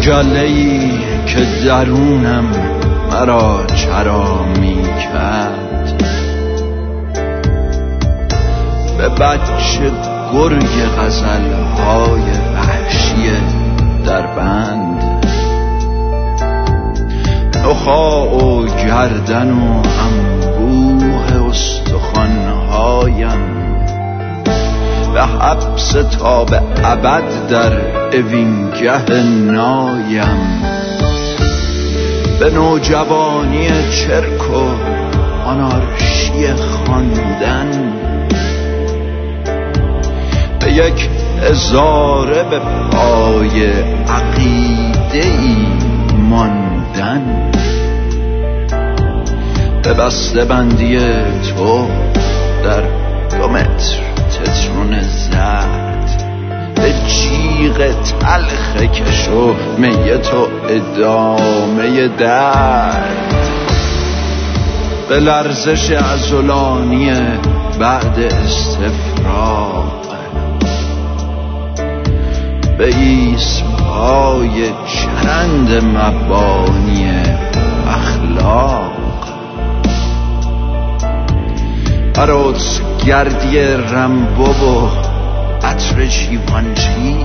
مجله‌ای که درونم مرا چرا می کرد، به بچه گرگ غزلهای وحشی در بند، نخاع و گردن و انبوه استخوانهایم، به حبس تا به ابد در اوینگه نایم، به نوجوانی چرک و آنارشی خواندن، به یک هزاره به پای عقیده‌ای ماندن، به بسته بندی تو در 2 متر تترون زرد، به جیغ تلخ کش و می تو ادامه درد، به لرزش عضلانی بعد استفراغ، به ایسپای چرند مبانی اخلاق، عروس گردی رمبو و عطر جیوانجی،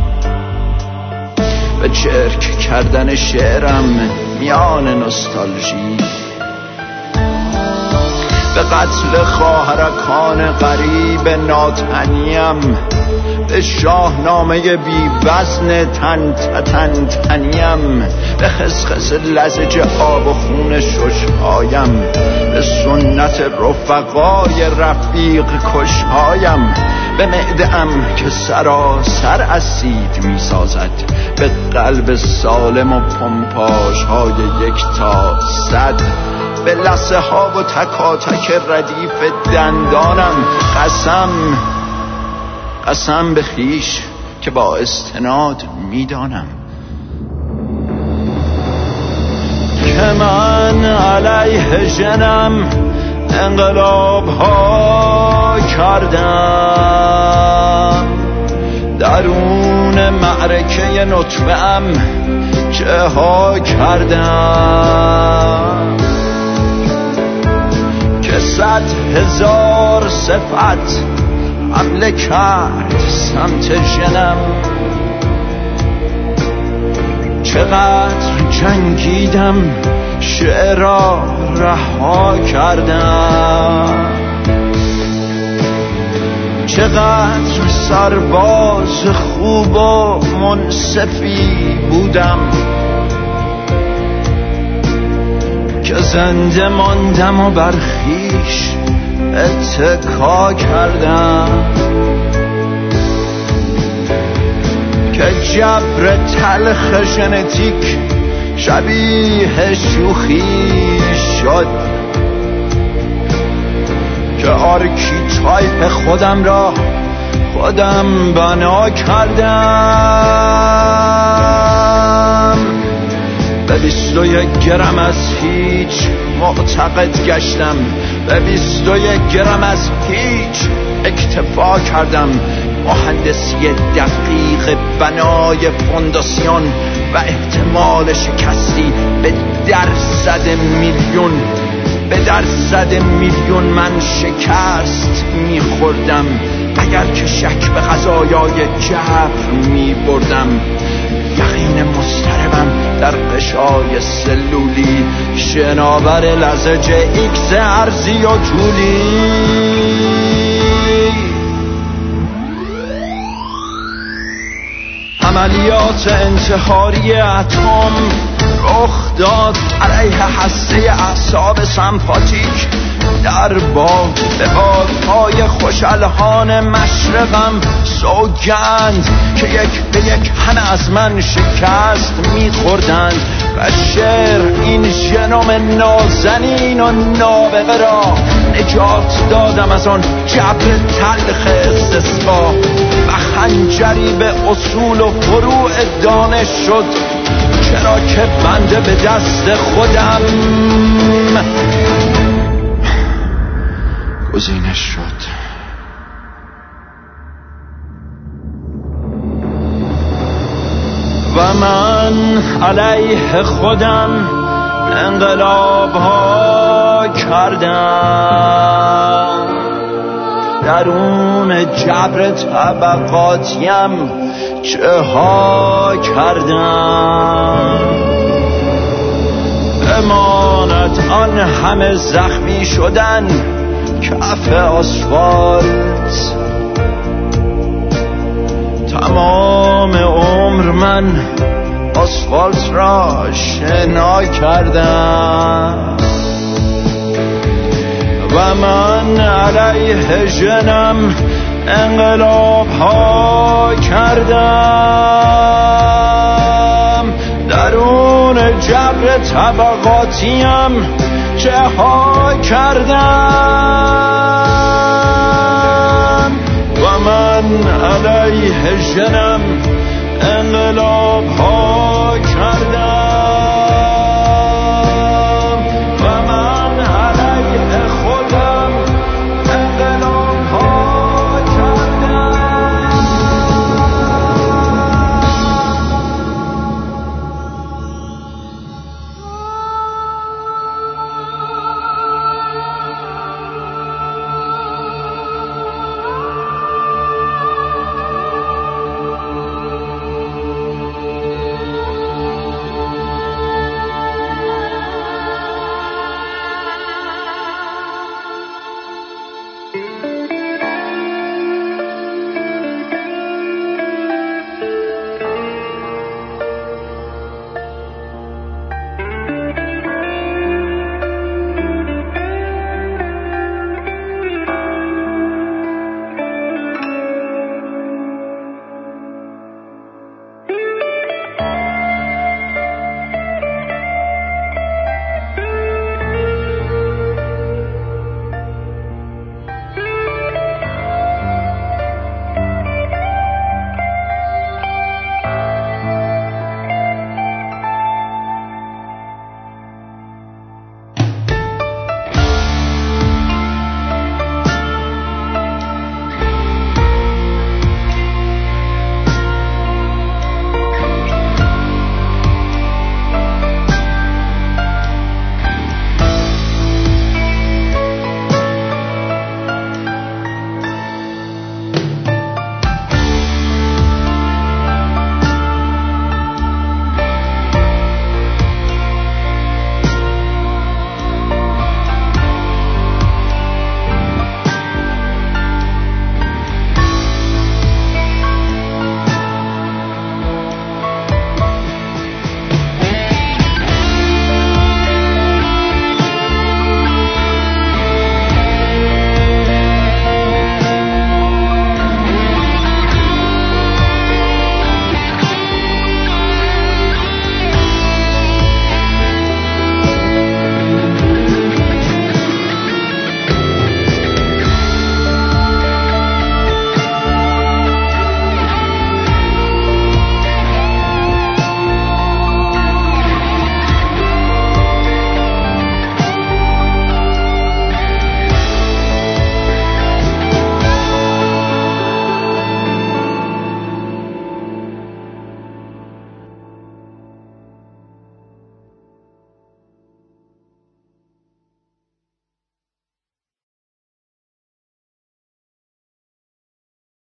به چرک کردن شعرم میان نوستالژی، به قتل خواهرکان غریب ناتنیم، به شاهنامه بی وزن تنیم، به خسخس لزج آب و خون ششهایم، به سنت رفقای رفیق کشهایم، به معده‌ام که سراسر اسید می سازد، به قلب سالم و پمپاژ های 1 تا 100، به لثه ها و تکاتک ردیف دندانم. قسم به خویش که با استناد میدانم که من علیه ژنم انقلاب ها کردم، درون معرکه نطفه ام چه ها کردم، که 100,000 صفت حمله کرد سمت ژنم، چقدر جنگیدم شعرها رها کردم، چقدر سرباز خوب و منصفی بودم که زنده ماندم و بر خویش اتکا کردم، که جبر تلخ ژنتیک شبیه شوخی شد، که آرکیتایپ خودم را خودم بنا کردم، به 21 گرم از هیچ معتقد گشتم، به 21 گرم از هیچ اکتفا کردم، مهندسی دقیق بنای فونداسیون و احتمال شکستی به درصد میلیون من شکست میخوردم اگر که شک به قضایای جبر میبردم، یقین مضطربم در قشای سلولی شناور لزج ایکس ارضی و طولی، عملیات انتحاری اتم رخ داد علیه هسته اعصاب سمپاتیک در باد به بادهای خوشالهان مشرقم، سوگند که یک به یک همه از من شکست میخوردند و شعر این ژنوم نازنین و نابغه را نجات دادم از آن جبر تلخ استثبات و خنجری به اصول و فروع دانش شد، چرا که بنده به دست خودم گزینش شد. و من علیه خودم انقلاب ها کردم، درون جبر طبقاتیم چه ها کردم. امانت آن همه زخمی شدن کف آسفالت، تمام عمر من آسفالت را شنا کردم و من علیه ژنم انقلاب ها کردم، درون جبر طبقاتیم چه ها کردم و من علیه ژنم انقلاب ها کردم.